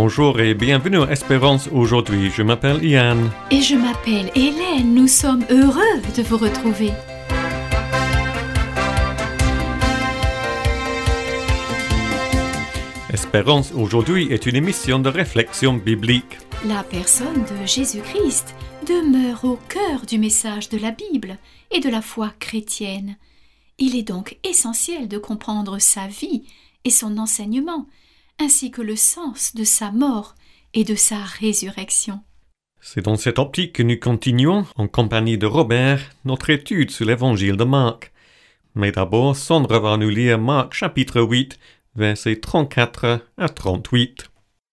Bonjour et bienvenue à Espérance aujourd'hui. Je m'appelle Yann. Et je m'appelle Hélène. Nous sommes heureux de vous retrouver. Espérance aujourd'hui est une émission de réflexion biblique. La personne de Jésus-Christ demeure au cœur du message de la Bible et de la foi chrétienne. Il est donc essentiel de comprendre sa vie et son enseignement, ainsi que le sens de sa mort et de sa résurrection. C'est dans cette optique que nous continuons, en compagnie de Robert, notre étude sur l'évangile de Marc. Mais d'abord, Sandra va nous lire Marc chapitre 8, versets 34 à 38.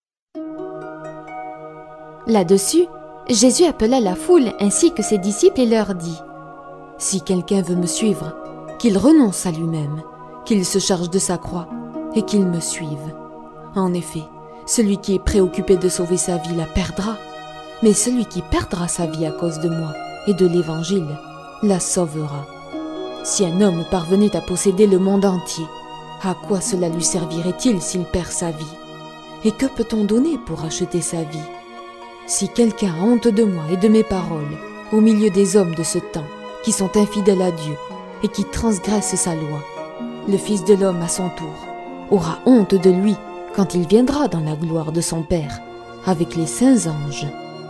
Là-dessus, Jésus appela la foule ainsi que ses disciples et leur dit : « Si quelqu'un veut me suivre, qu'il renonce à lui-même, qu'il se charge de sa croix et qu'il me suive. En effet, celui qui est préoccupé de sauver sa vie la perdra, mais celui qui perdra sa vie à cause de moi et de l'Évangile la sauvera. Si un homme parvenait à posséder le monde entier, à quoi cela lui servirait-il s'il perd sa vie ? Et que peut-on donner pour acheter sa vie ? Si quelqu'un a honte de moi et de mes paroles, au milieu des hommes de ce temps, qui sont infidèles à Dieu et qui transgressent sa loi, le Fils de l'homme, à son tour, aura honte de lui quand il viendra dans la gloire de son Père, avec les saints anges. »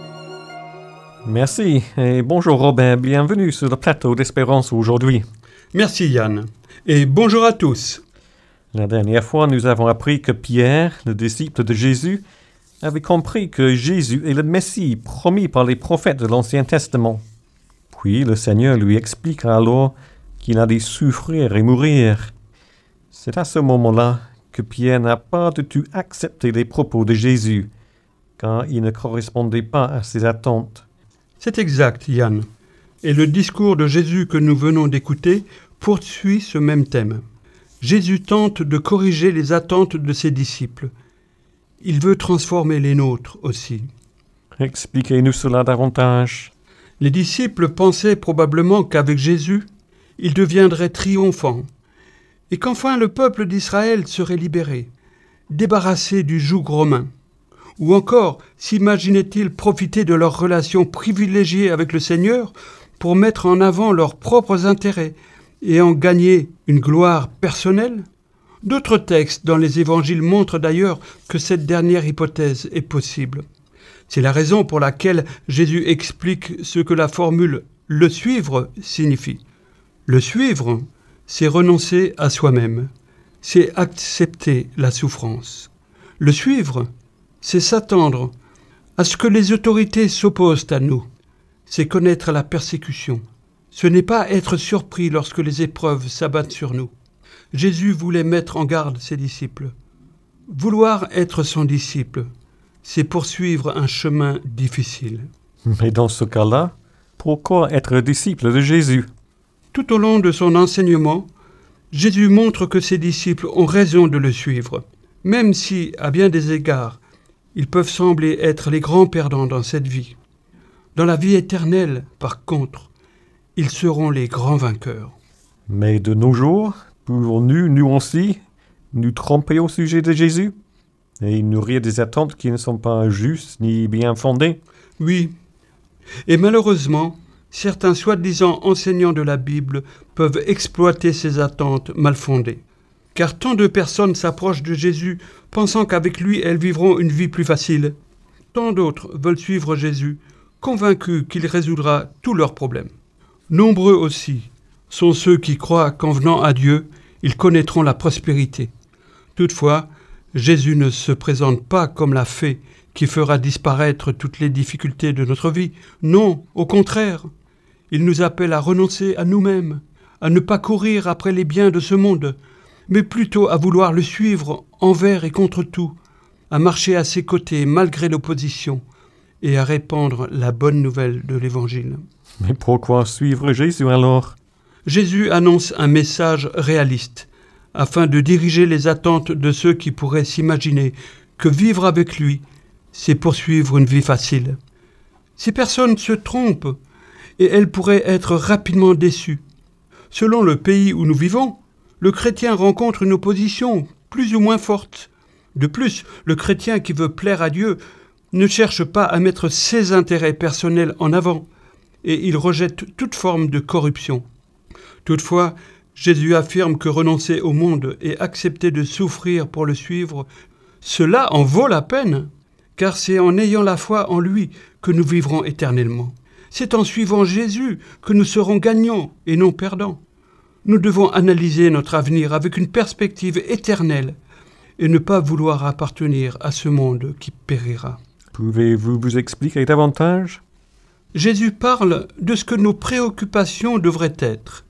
Merci et bonjour Robert, bienvenue sur le plateau d'Espérance aujourd'hui. Merci Yann, et bonjour à tous. La dernière fois, nous avons appris que Pierre, le disciple de Jésus, avait compris que Jésus est le Messie promis par les prophètes de l'Ancien Testament. Puis le Seigneur lui explique alors qu'il allait souffrir et mourir. C'est à ce moment-là que Pierre n'a pas du tout accepté les propos de Jésus, car ils ne correspondaient pas à ses attentes. C'est exact, Yann. Et le discours de Jésus que nous venons d'écouter poursuit ce même thème. Jésus tente de corriger les attentes de ses disciples. Il veut transformer les nôtres aussi. Expliquez-nous cela davantage. Les disciples pensaient probablement qu'avec Jésus, il deviendrait triomphant, et qu'enfin le peuple d'Israël serait libéré, débarrassé du joug romain. Ou encore, s'imaginaient-ils profiter de leur relation privilégiée avec le Seigneur pour mettre en avant leurs propres intérêts et en gagner une gloire personnelle ? D'autres textes dans les évangiles montrent d'ailleurs que cette dernière hypothèse est possible. C'est la raison pour laquelle Jésus explique ce que la formule « le suivre » signifie. Le suivre, c'est renoncer à soi-même, c'est accepter la souffrance. Le suivre, c'est s'attendre à ce que les autorités s'opposent à nous, c'est connaître la persécution. Ce n'est pas être surpris lorsque les épreuves s'abattent sur nous. Jésus voulait mettre en garde ses disciples. Vouloir être son disciple, c'est poursuivre un chemin difficile. Mais dans ce cas-là, pourquoi être disciple de Jésus ? Tout au long de son enseignement, Jésus montre que ses disciples ont raison de le suivre, même si, à bien des égards, ils peuvent sembler être les grands perdants dans cette vie. Dans la vie éternelle, par contre, ils seront les grands vainqueurs. Mais de nos jours, pouvons-nous, nous aussi, nous tromper au sujet de Jésus et nourrir des attentes qui ne sont pas justes ni bien fondées ? Oui, et malheureusement, certains soi-disant enseignants de la Bible peuvent exploiter ces attentes mal fondées. Car tant de personnes s'approchent de Jésus pensant qu'avec lui elles vivront une vie plus facile. Tant d'autres veulent suivre Jésus, convaincus qu'il résoudra tous leurs problèmes. Nombreux aussi sont ceux qui croient qu'en venant à Dieu, ils connaîtront la prospérité. Toutefois, Jésus ne se présente pas comme la fée qui fera disparaître toutes les difficultés de notre vie. Non, au contraire. Il nous appelle à renoncer à nous-mêmes, à ne pas courir après les biens de ce monde, mais plutôt à vouloir le suivre envers et contre tout, à marcher à ses côtés malgré l'opposition et à répandre la bonne nouvelle de l'Évangile. Mais pourquoi suivre Jésus alors ? Jésus annonce un message réaliste, afin de diriger les attentes de ceux qui pourraient s'imaginer que vivre avec lui, c'est poursuivre une vie facile. Ces personnes se trompent, et elles pourraient être rapidement déçues. Selon le pays où nous vivons, le chrétien rencontre une opposition plus ou moins forte. De plus, le chrétien qui veut plaire à Dieu ne cherche pas à mettre ses intérêts personnels en avant, et il rejette toute forme de corruption. Toutefois, Jésus affirme que renoncer au monde et accepter de souffrir pour le suivre, cela en vaut la peine, car c'est en ayant la foi en lui que nous vivrons éternellement. C'est en suivant Jésus que nous serons gagnants et non perdants. Nous devons analyser notre avenir avec une perspective éternelle et ne pas vouloir appartenir à ce monde qui périra. Pouvez-vous vous expliquer davantage? Jésus parle de ce que nos préoccupations devraient être.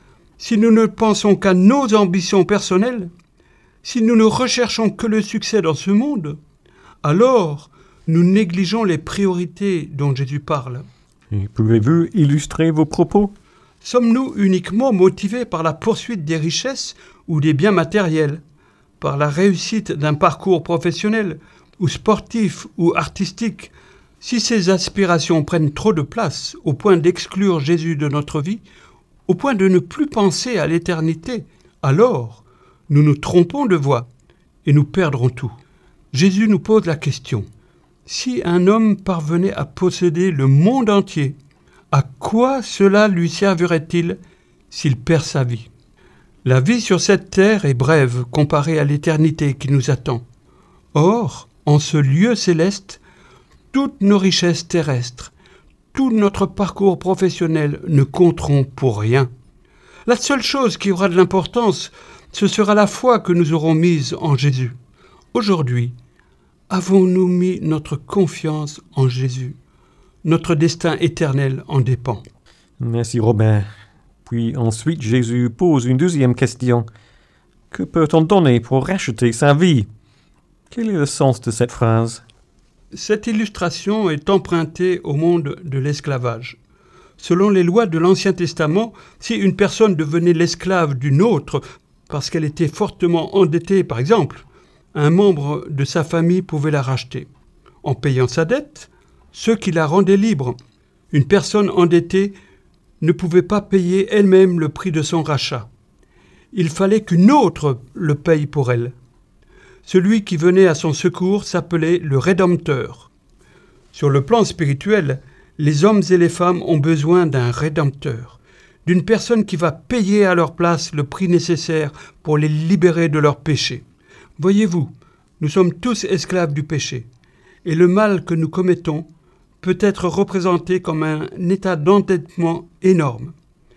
Si nous ne pensons qu'à nos ambitions personnelles, si nous ne recherchons que le succès dans ce monde, alors nous négligeons les priorités dont Jésus parle. Et pouvez-vous illustrer vos propos? Sommes-nous uniquement motivés par la poursuite des richesses ou des biens matériels, par la réussite d'un parcours professionnel ou sportif ou artistique? Si ces aspirations prennent trop de place au point d'exclure Jésus de notre vie, au point de ne plus penser à l'éternité, alors nous nous trompons de voie et nous perdrons tout. Jésus nous pose la question: si un homme parvenait à posséder le monde entier, à quoi cela lui servirait-il s'il perd sa vie? La vie sur cette terre est brève comparée à l'éternité qui nous attend. Or, en ce lieu céleste, toutes nos richesses terrestres, tout notre parcours professionnel ne compteront pour rien. La seule chose qui aura de l'importance, ce sera la foi que nous aurons mise en Jésus. Aujourd'hui, avons-nous mis notre confiance en Jésus? Notre destin éternel en dépend. Merci Robert. Puis ensuite Jésus pose une deuxième question. Que peut-on donner pour racheter sa vie? Quel est le sens de cette phrase? Cette illustration est empruntée au monde de l'esclavage. Selon les lois de l'Ancien Testament, si une personne devenait l'esclave d'une autre parce qu'elle était fortement endettée, par exemple, un membre de sa famille pouvait la racheter. En payant sa dette, ce qui la rendait libre. Une personne endettée ne pouvait pas payer elle-même le prix de son rachat. Il fallait qu'une autre le paye pour elle. Celui qui venait à son secours s'appelait le Rédempteur. Sur le plan spirituel, les hommes et les femmes ont besoin d'un Rédempteur, d'une personne qui va payer à leur place le prix nécessaire pour les libérer de leurs péchés. Voyez-vous, nous sommes tous esclaves du péché, et le mal que nous commettons peut être représenté comme un état d'endettement énorme.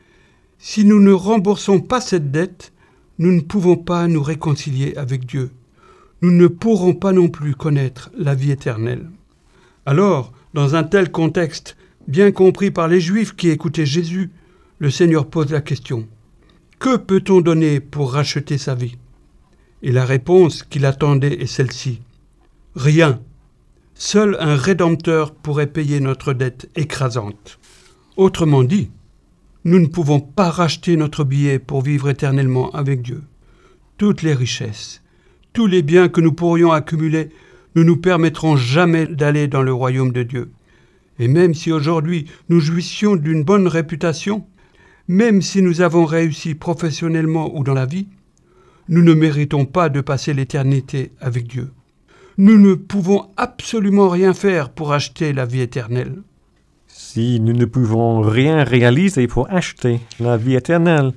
Si nous ne remboursons pas cette dette, nous ne pouvons pas nous réconcilier avec Dieu. Nous ne pourrons pas non plus connaître la vie éternelle. Alors, dans un tel contexte, bien compris par les Juifs qui écoutaient Jésus, le Seigneur pose la question: que peut-on donner pour racheter sa vie? Et la réponse qu'il attendait est celle-ci: rien. Seul un Rédempteur pourrait payer notre dette écrasante. Autrement dit, nous ne pouvons pas racheter notre billet pour vivre éternellement avec Dieu. Toutes les richesses, tous les biens que nous pourrions accumuler ne nous permettront jamais d'aller dans le royaume de Dieu. Et même si aujourd'hui nous jouissions d'une bonne réputation, même si nous avons réussi professionnellement ou dans la vie, nous ne méritons pas de passer l'éternité avec Dieu. Nous ne pouvons absolument rien faire pour acheter la vie éternelle. Si nous ne pouvons rien réaliser pour acheter la vie éternelle,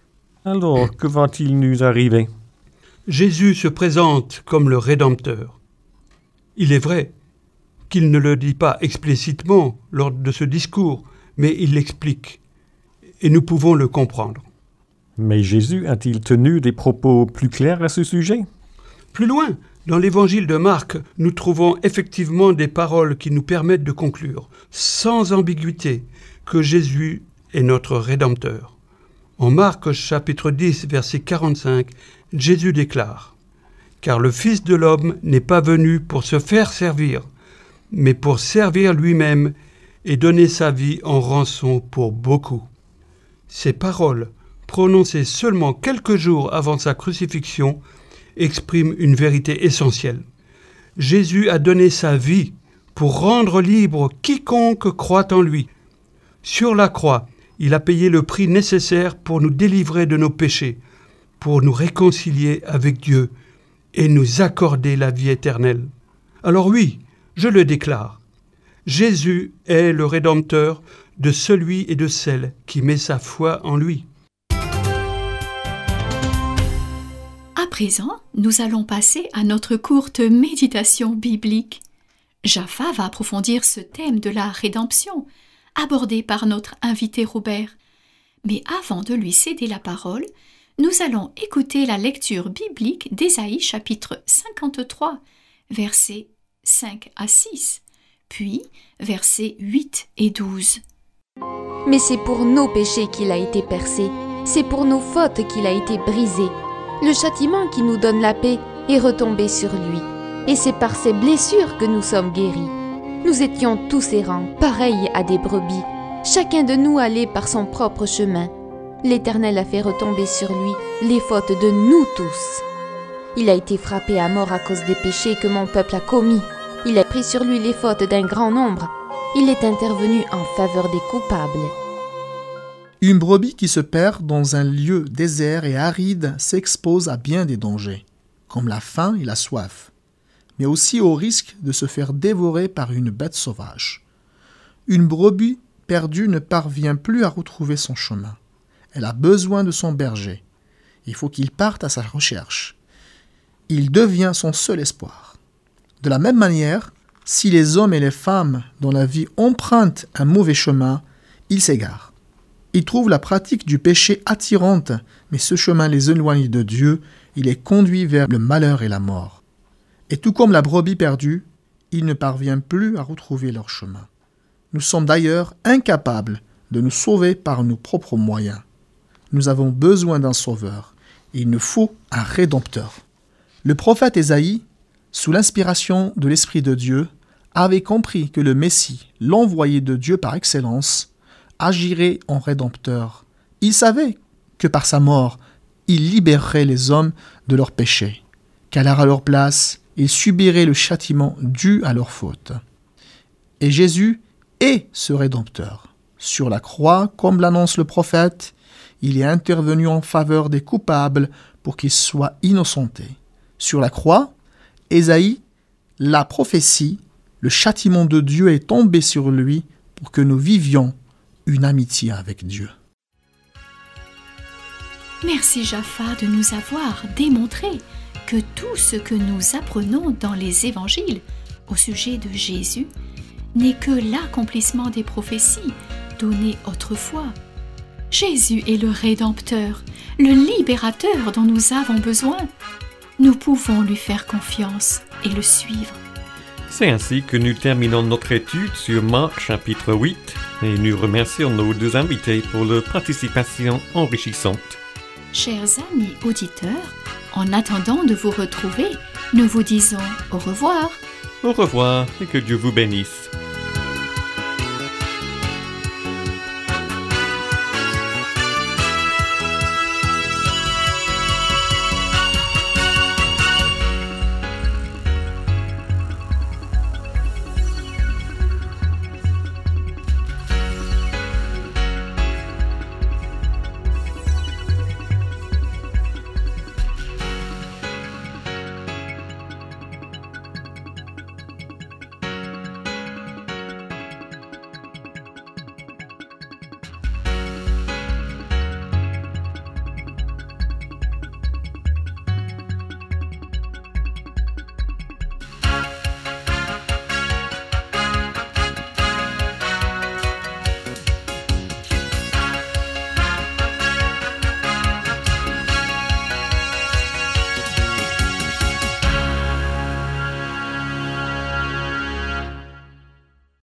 alors que va-t-il nous arriver? Jésus se présente comme le Rédempteur. Il est vrai qu'il ne le dit pas explicitement lors de ce discours, mais il l'explique, et nous pouvons le comprendre. Mais Jésus a-t-il tenu des propos plus clairs à ce sujet? Plus loin, dans l'évangile de Marc, nous trouvons effectivement des paroles qui nous permettent de conclure, sans ambiguïté, que Jésus est notre Rédempteur. En Marc chapitre 10, verset 45, Jésus déclare: « Car le Fils de l'homme n'est pas venu pour se faire servir, mais pour servir lui-même et donner sa vie en rançon pour beaucoup. » Ces paroles, prononcées seulement quelques jours avant sa crucifixion, exprime une vérité essentielle. Jésus a donné sa vie pour rendre libre quiconque croit en lui. Sur la croix, il a payé le prix nécessaire pour nous délivrer de nos péchés, pour nous réconcilier avec Dieu et nous accorder la vie éternelle. Alors oui, je le déclare, Jésus est le Rédempteur de celui et de celle qui met sa foi en lui. À présent, nous allons passer à notre courte méditation biblique. Jaffa va approfondir ce thème de la rédemption, abordé par notre invité Robert. Mais avant de lui céder la parole, nous allons écouter la lecture biblique d'Ésaïe chapitre 53, versets 5 à 6, puis versets 8 et 12. Mais c'est pour nos péchés qu'il a été percé, c'est pour nos fautes qu'il a été brisé. Le châtiment qui nous donne la paix est retombé sur lui, et c'est par ses blessures que nous sommes guéris. Nous étions tous errants, pareils à des brebis. Chacun de nous allait par son propre chemin. L'Éternel a fait retomber sur lui les fautes de nous tous. Il a été frappé à mort à cause des péchés que mon peuple a commis. Il a pris sur lui les fautes d'un grand nombre. Il est intervenu en faveur des coupables. Une brebis qui se perd dans un lieu désert et aride s'expose à bien des dangers, comme la faim et la soif, mais aussi au risque de se faire dévorer par une bête sauvage. Une brebis perdue ne parvient plus à retrouver son chemin. Elle a besoin de son berger. Il faut qu'il parte à sa recherche. Il devient son seul espoir. De la même manière, si les hommes et les femmes dans la vie empruntent un mauvais chemin, ils s'égarent. Ils trouvent la pratique du péché attirante, mais ce chemin les éloigne de Dieu, il les conduit vers le malheur et la mort. Et tout comme la brebis perdue, ils ne parviennent plus à retrouver leur chemin. Nous sommes d'ailleurs incapables de nous sauver par nos propres moyens. Nous avons besoin d'un sauveur, et il nous faut un rédempteur. Le prophète Ésaïe, sous l'inspiration de l'Esprit de Dieu, avait compris que le Messie, l'envoyé de Dieu par excellence, agirait en rédempteur. Il savait que par sa mort, il libérerait les hommes de leurs péchés, qu'alors à leur place, ils subiraient le châtiment dû à leur faute. Et Jésus est ce rédempteur. Sur la croix, comme l'annonce le prophète, il est intervenu en faveur des coupables pour qu'ils soient innocentés. Sur la croix, Ésaïe, la prophétie, le châtiment de Dieu est tombé sur lui pour que nous vivions une amitié avec Dieu. Merci Jaffa de nous avoir démontré que tout ce que nous apprenons dans les évangiles au sujet de Jésus n'est que l'accomplissement des prophéties données autrefois. Jésus est le Rédempteur, le Libérateur dont nous avons besoin. Nous pouvons lui faire confiance et le suivre. C'est ainsi que nous terminons notre étude sur Marc chapitre 8 et nous remercions nos deux invités pour leur participation enrichissante. Chers amis auditeurs, en attendant de vous retrouver, nous vous disons au revoir. Au revoir et que Dieu vous bénisse.